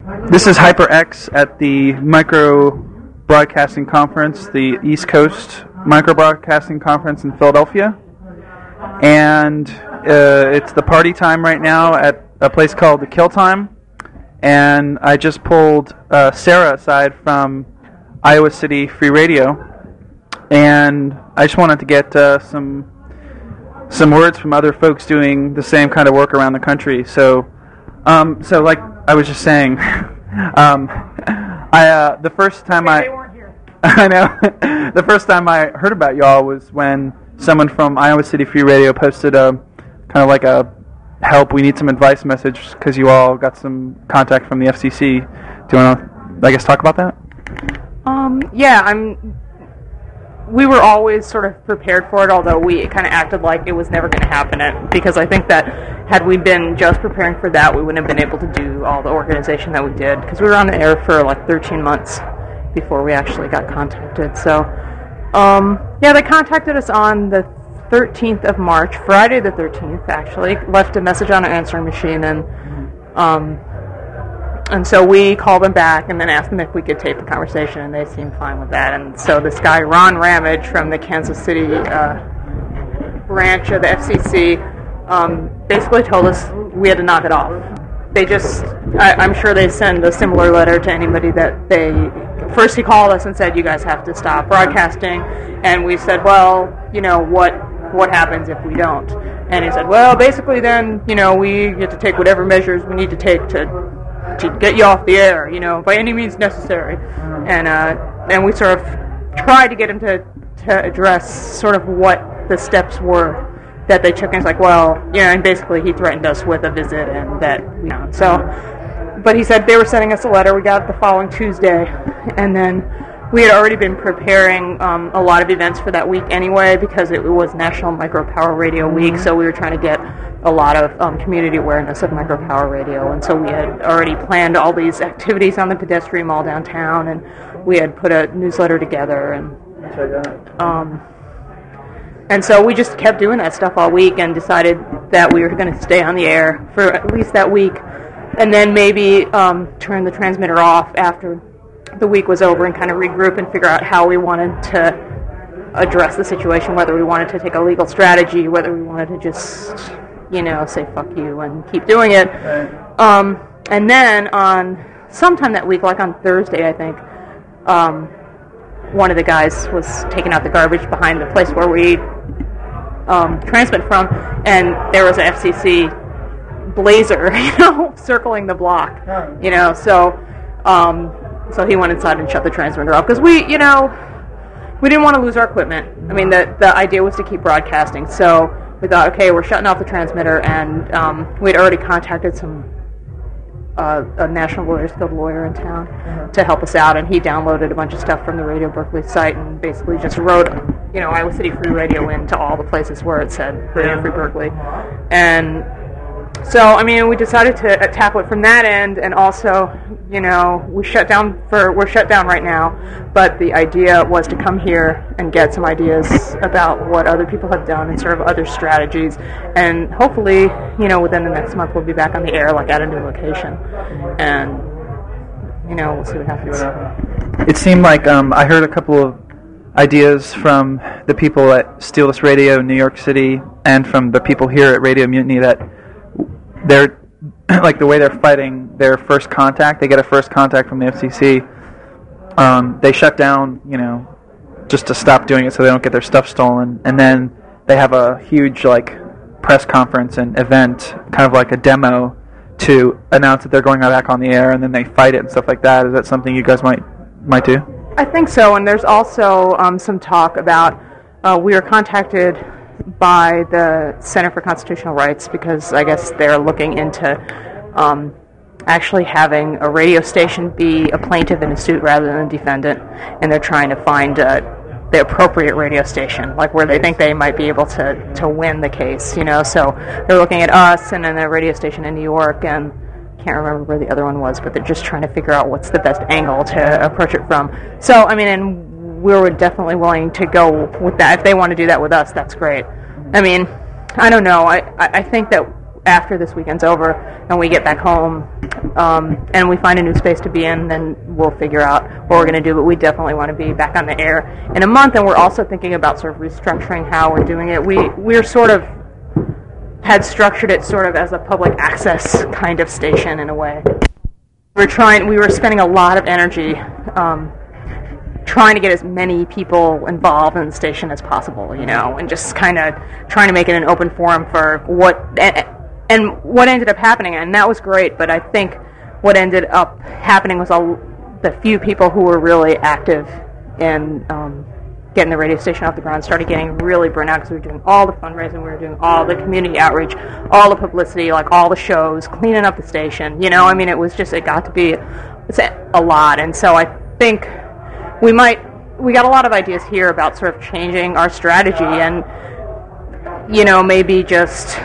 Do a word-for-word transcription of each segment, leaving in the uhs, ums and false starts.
This is HyperX at the Micro Broadcasting Conference, the East Coast Micro Broadcasting Conference in Philadelphia. And uh, it's the party time right now at a place called the Kill Time. And I just pulled uh, Sarah aside from Iowa City Free Radio. And I just wanted to get uh, some some words from other folks doing the same kind of work around the country. So, um, so like I was just saying, um, I uh, the first time yeah, I they weren't here. I know the first time I heard about y'all was when someone from Iowa City Free Radio posted a kind of like a help, we need some advice message because you all got some contact from the F C C. Do you want to, I guess, talk about that? Um, yeah, I'm. We were always sort of prepared for it, although we kind of acted like it was never going to happen. It, because I think that had we been just preparing for that, we wouldn't have been able to do all the organization that we did. Because we were on the air for like thirteen months before we actually got contacted. So, um, yeah, they contacted us on the thirteenth of March, Friday the thirteenth, actually. Left a message on an answering machine, and um, and so we called them back and then asked them if we could tape the conversation, and they seemed fine with that. And so this guy, Ron Ramage, from the Kansas City uh, branch of the F C C, um, basically told us we had to knock it off. They just, I, I'm sure they send a similar letter to anybody that they, first he called us and said, you guys have to stop broadcasting. And we said, well, you know, what what happens if we don't? And he said, well, basically then, you know, we get to take whatever measures we need to take to to get you off the air, you know, by any means necessary. And uh, and we sort of tried to get him to, to address sort of what the steps were that they took. And it's like, well, you know, and basically he threatened us with a visit and that, you know, so, but he said they were sending us a letter. We got it the following Tuesday, and then we had already been preparing um, a lot of events for that week anyway, because it was National Micro Power Radio Week, so we were trying to get a lot of um, community awareness of micro power radio, and so we had already planned all these activities on the pedestrian mall downtown, and we had put a newsletter together, and um, and so we just kept doing that stuff all week and decided that we were going to stay on the air for at least that week, and then maybe um, turn the transmitter off after the week was over and kind of regroup and figure out how we wanted to address the situation, whether we wanted to take a legal strategy, whether we wanted to just, you know, say fuck you and keep doing it. Right. Um, and then on sometime that week, like on Thursday, I think, um, one of the guys was taking out the garbage behind the place where we um, transmit from, and there was an F C C blazer, you know, circling the block, you know, so um, so he went inside and shut the transmitter off, because we, you know, we didn't want to lose our equipment. I mean, the the idea was to keep broadcasting, so we thought, okay, we're shutting off the transmitter, and um, we'd already contacted some uh, a National Lawyers Guild lawyer in town mm-hmm. to help us out, and he downloaded a bunch of stuff from the Radio Berkeley site and basically just wrote, you know, Iowa City Free Radio into all the places where it said Radio Free Berkeley. And so, I mean, we decided to tackle it from that end, and also, you know, we shut down for, we're shut down right now, but the idea was to come here and get some ideas about what other people have done and sort of other strategies, and hopefully, you know, within the next month we'll be back on the air, like at a new location, and, you know, we'll see what happens. It seemed like um, I heard a couple of ideas from the people at Steeless Radio in New York City and from the people here at Radio Mutiny that they're like the way they're fighting their first contact. They get a first contact from the F C C. Um, they shut down, you know, just to stop doing it so they don't get their stuff stolen. And then they have a huge like press conference and event, kind of like a demo, to announce that they're going back on the air, and then they fight it and stuff like that. Is that something you guys might might do? I think so. And there's also um, some talk about uh, we were contacted by the Center for Constitutional Rights, because I guess they're looking into um, actually having a radio station be a plaintiff in a suit rather than a defendant, and they're trying to find uh, the appropriate radio station, like where they think they might be able to, to win the case, you know. So they're looking at us and then a radio station in New York, and can't remember where the other one was, but they're just trying to figure out what's the best angle to approach it from. So, I mean, and we're definitely willing to go with that. If they want to do that with us, that's great. I mean, I don't know. I, I think that after this weekend's over and we get back home um, and we find a new space to be in, then we'll figure out what we're going to do. But we definitely want to be back on the air in a month, and we're also thinking about sort of restructuring how we're doing it. We we're sort of had structured it sort of as a public access kind of station in a way. We were trying. We were spending a lot of energy um, trying to get as many people involved in the station as possible, you know, and just kind of trying to make it an open forum for what and, and what ended up happening, and that was great. But I think what ended up happening was all the few people who were really active in um, getting the radio station off the ground started getting really burnt out because we were doing all the fundraising, we were doing all the community outreach, all the publicity, like all the shows, cleaning up the station. You know, I mean, it was just, it got to be it's a lot. And so I think we might, we got a lot of ideas here about sort of changing our strategy and, you know, maybe just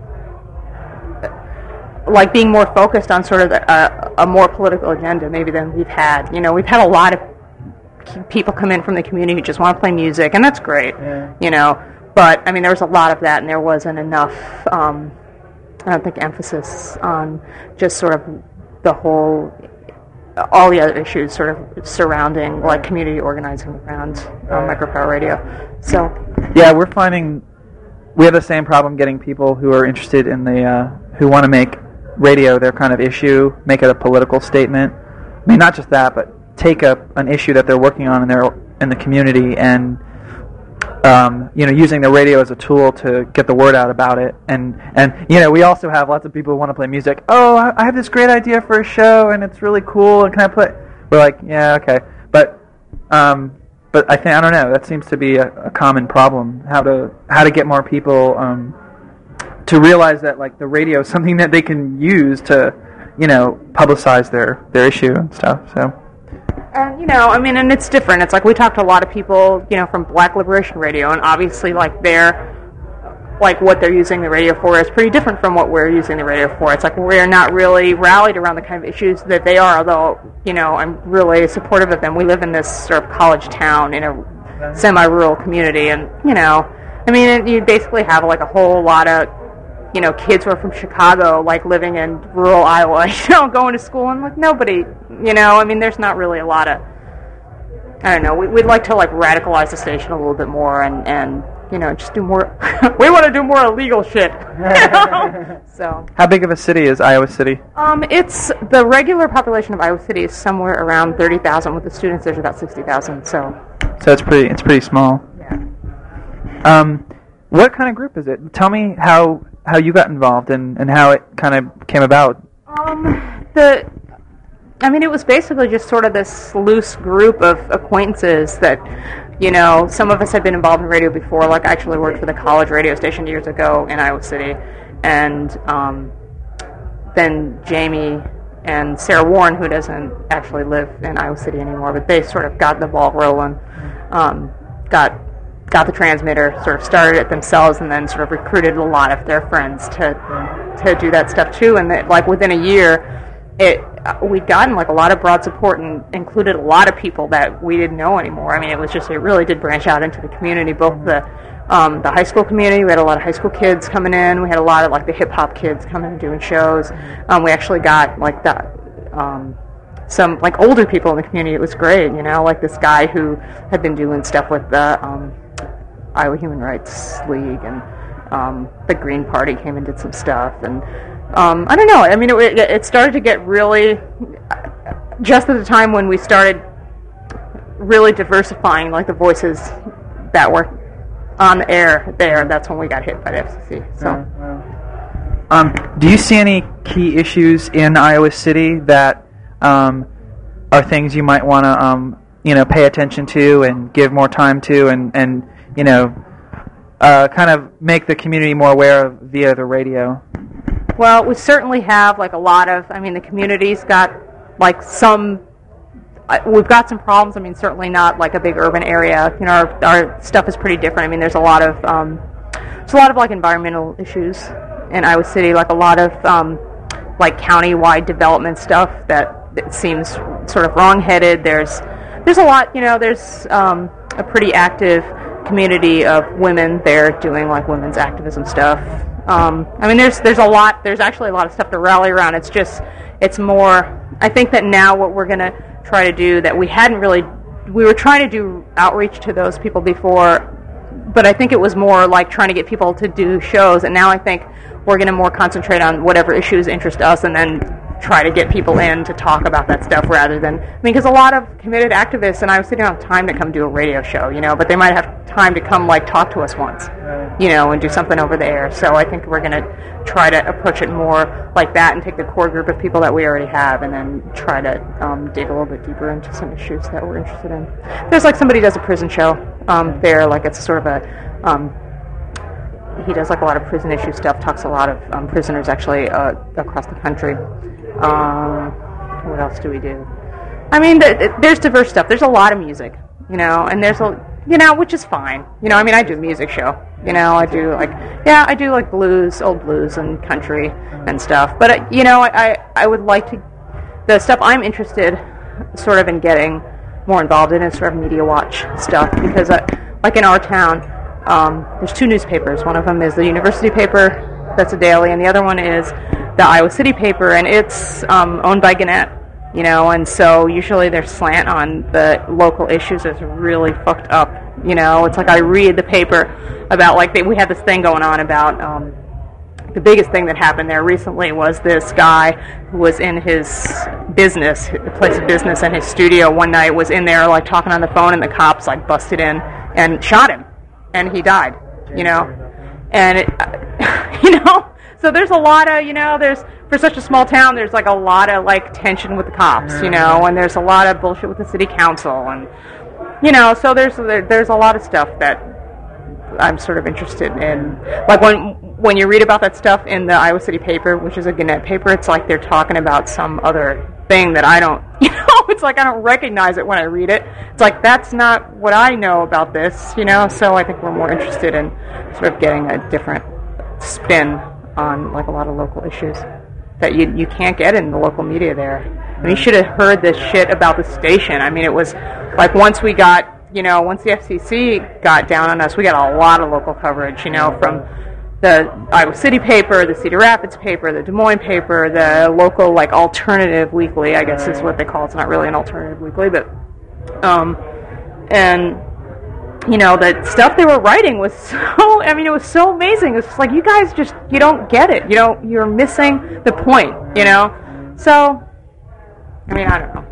like being more focused on sort of a, a more political agenda maybe than we've had. You know, we've had a lot of people come in from the community who just want to play music, and that's great, yeah. You know. But, I mean, there was a lot of that, and there wasn't enough, um, I don't think, emphasis on just sort of the whole, all the other issues sort of surrounding, like, community organizing around uh, micropower radio. So, yeah, we're finding we have the same problem getting people who are interested in the, uh, who want to make radio their kind of issue, make it a political statement. I mean, not just that, but take up an issue that they're working on in their in the community and um, you know, using the radio as a tool to get the word out about it. And and you know, we also have lots of people who want to play music. Oh, I have this great idea for a show and it's really cool, and can I play? We're like, yeah, okay, but um, but I think I don't know. That seems to be a, a common problem. How to how to get more people um, to realize that like the radio is something that they can use to, you know, publicize their their issue and stuff. So. And, you know, I mean, and it's different. It's like we talked to a lot of people, you know, from Black Liberation Radio, and obviously, like, they're, like, what they're using the radio for is pretty different from what we're using the radio for. It's like we're not really rallied around the kind of issues that they are, although, you know, I'm really supportive of them. We live in this sort of college town in a semi-rural community, and, you know, I mean, you basically have, like, a whole lot of, you know, kids who are from Chicago, like, living in rural Iowa, you know, going to school, and, like, nobody, you know, I mean, there's not really a lot of, I don't know, we, we'd like to, like, radicalize the station a little bit more and, and you know, just do more, we want to do more illegal shit, you know? So. How big of a city is Iowa City? Um, it's, the regular population of Iowa City is somewhere around thirty thousand, with the students there's about sixty thousand, so. So it's pretty, it's pretty small. Yeah. Um, what kind of group is it? Tell me how... how you got involved and, and how it kind of came about. Um, the, I mean, it was basically just sort of this loose group of acquaintances that, you know, some of us had been involved in radio before. Like, I actually worked for the college radio station years ago in Iowa City, and um, then Jamie and Sarah Warren, who doesn't actually live in Iowa City anymore, but they sort of got the ball rolling, um, got got the transmitter, sort of started it themselves, and then sort of recruited a lot of their friends to to do that stuff too. And that, like, within a year, it we'd gotten like a lot of broad support and included a lot of people that we didn't know anymore. I mean, it was just, it really did branch out into the community, both the um, the high school community. We had a lot of high school kids coming in. We had a lot of like the hip hop kids coming and doing shows. Um, we actually got like the um, some like older people in the community. It was great, you know, like this guy who had been doing stuff with the um, Iowa Human Rights League, and um, the Green Party came and did some stuff, and um, I don't know. I mean, it, it started to get really, just at the time when we started really diversifying, like the voices that were on the air there. That's when we got hit by the F C C. So, um, do you see any key issues in Iowa City that um, are things you might want to, um, you know, pay attention to and give more time to, and and you know, uh, kind of make the community more aware of via the radio? Well, we certainly have like a lot of, I mean, the community's got like some, uh, we've got some problems. I mean, certainly not like a big urban area. You know, our, our stuff is pretty different. I mean, there's a lot of, um, there's a lot of like environmental issues in Iowa City, like a lot of um, like county-wide development stuff that, that seems sort of wrong-headed. There's, there's a lot, you know, there's um, a pretty active community of women there doing like women's activism stuff. Um, I mean, there's there's a lot. There's actually a lot of stuff to rally around. It's just, it's more. I think that now what we're going to try to do that we hadn't really, we were trying to do outreach to those people before, but I think it was more like trying to get people to do shows, and now I think we're going to more concentrate on whatever issues interest us, and then try to get people in to talk about that stuff rather than, I mean, because a lot of committed activists in Iowa City don't have time to come do a radio show, you know, but they might have time to come, like, talk to us once, you know, and do something over the air. So I think we're going to try to approach it more like that and take the core group of people that we already have and then try to um, dig a little bit deeper into some issues that we're interested in. There's, like, somebody does a prison show um, there, like, it's sort of a, um, he does, like, a lot of prison issue stuff, talks to a lot of um, prisoners, actually, uh, across the country. Um, what else do we do? I mean, th- there's diverse stuff. There's a lot of music, you know, and there's a, you know, which is fine. You know, I mean, I do a music show. You know, I do like, yeah, I do like blues, old blues and country and stuff. But, uh, you know, I, I would like to, the stuff I'm interested sort of in getting more involved in is sort of media watch stuff because, uh, like in our town, um, there's two newspapers. One of them is the university paper, that's a daily, and the other one is the Iowa City paper, and it's um, owned by Gannett, you know, and so usually their slant on the local issues is really fucked up, you know. It's like I read the paper about, like, they, we had this thing going on about, um, the biggest thing that happened there recently was this guy who was in his business, the place of business, and his studio one night was in there, like, talking on the phone, and the cops, like, busted in and shot him, and he died, you know, and it, you know, so there's a lot of, you know, there's, for such a small town, there's like a lot of like tension with the cops, you know, and there's a lot of bullshit with the city council, and, you know, so there's there, there's a lot of stuff that I'm sort of interested in. Like when when you read about that stuff in the Iowa City paper, which is a Gannett paper, it's like they're talking about some other thing that I don't, you know, it's like I don't recognize it when I read it. It's like that's not what I know about this, you know, so I think we're more interested in sort of getting a different spin on like a lot of local issues that you you can't get in the local media there. I mean, you should have heard this shit about the station. I mean, it was like once we got, you know, once the F C C got down on us, we got a lot of local coverage, you know, from the Iowa City paper, the Cedar Rapids paper, the Des Moines paper, the local, like, alternative weekly, I guess is what they call it. It's not really an alternative weekly, but, um, and, you know, the stuff they were writing was so, I mean, it was so amazing. It was just like, you guys just, you don't get it. You know, you're missing the point, you know? So, I mean, I don't know.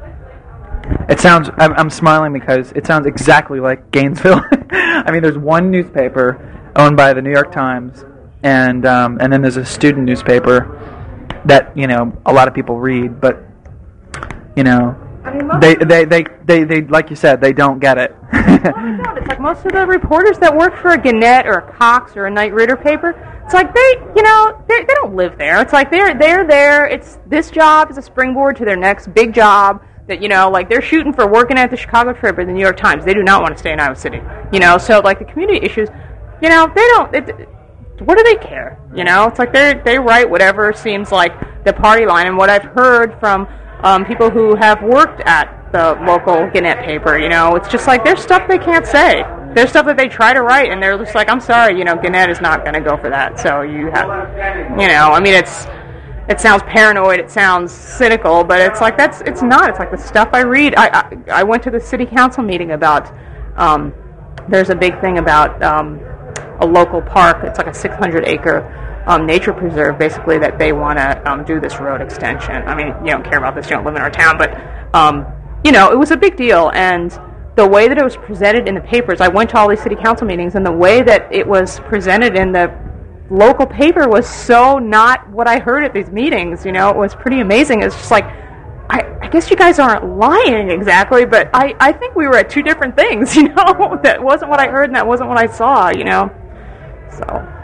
It sounds, I'm, I'm smiling because it sounds exactly like Gainesville. I mean, there's one newspaper owned by the New York Times, and um, and then there's a student newspaper that, you know, a lot of people read, but, you know, I mean, they, they, they, they, they, like you said, they don't get it. No, they don't. It's like most of the reporters that work for a Gannett or a Cox or a Knight Ridder paper, it's like they, you know, they they don't live there. It's like they're they're there. It's this job is a springboard to their next big job. That, you know, like they're shooting for working at the Chicago Tribune or the New York Times. They do not want to stay in Iowa City. You know, so like the community issues, you know, they don't. It, what do they care? You know, it's like they they write whatever seems like the party line. And what I've heard from um, people who have worked at the local Gannett paper, you know, it's just like there's stuff they can't say. There's stuff that they try to write, and they're just like, I'm sorry, you know, Gannett is not going to go for that. So you have, you know, I mean, it's it sounds paranoid, it sounds cynical, but it's like that's it's not. It's like the stuff I read. I I, I went to the city council meeting about. Um, there's a big thing about. Um, a local park. It's like a six hundred acre um, nature preserve, basically, that they want to um, do this road extension. I mean, you don't care about this, you don't live in our town, but, um, you know, it was a big deal, and the way that it was presented in the papers, I went to all these city council meetings, and the way that it was presented in the local paper was so not what I heard at these meetings, you know, it was pretty amazing. It's just like, I, I guess you guys aren't lying exactly, but I, I think we were at two different things, you know, that wasn't what I heard and that wasn't what I saw, you know. So,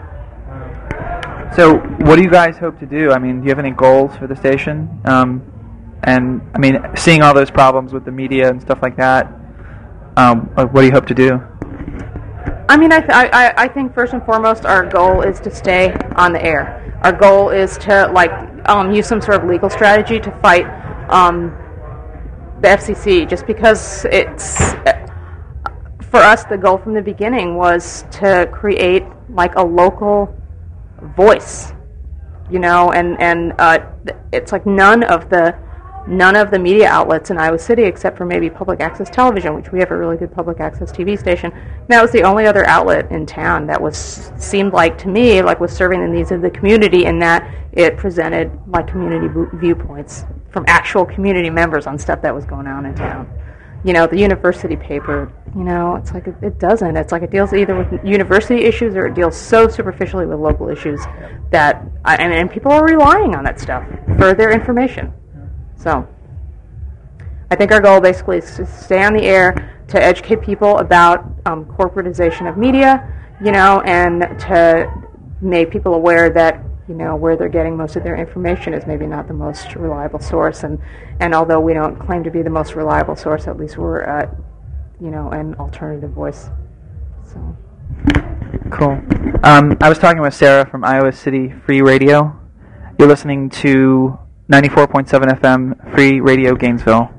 so what do you guys hope to do? I mean, do you have any goals for the station? Um, and, I mean, seeing all those problems with the media and stuff like that, um, what do you hope to do? I mean, I, th- I, I think first and foremost our goal is to stay on the air. Our goal is to, like, um, use some sort of legal strategy to fight um, the F C C, just because it's... For us, the goal from the beginning was to create like a local voice, you know, and and uh, it's like none of the none of the media outlets in Iowa City, except for maybe public access television, which we have a really good public access T V station. That was the only other outlet in town that was seemed like to me like was serving the needs of the community, in that it presented like community v- viewpoints from actual community members on stuff that was going on in town. You know, the university paper, you know, it's like it, it doesn't. It's like it deals either with university issues or it deals so superficially with local issues that, I, and, and people are relying on that stuff for their information. So I think our goal basically is to stay on the air, to educate people about um, corporatization of media, you know, and to make people aware that, you know, where they're getting most of their information is maybe not the most reliable source. And, and although we don't claim to be the most reliable source, at least we're, uh, you know, an alternative voice. So. Cool. Um, I was talking with Sarah from Iowa City Free Radio. You're listening to ninety-four point seven F M Free Radio Gainesville.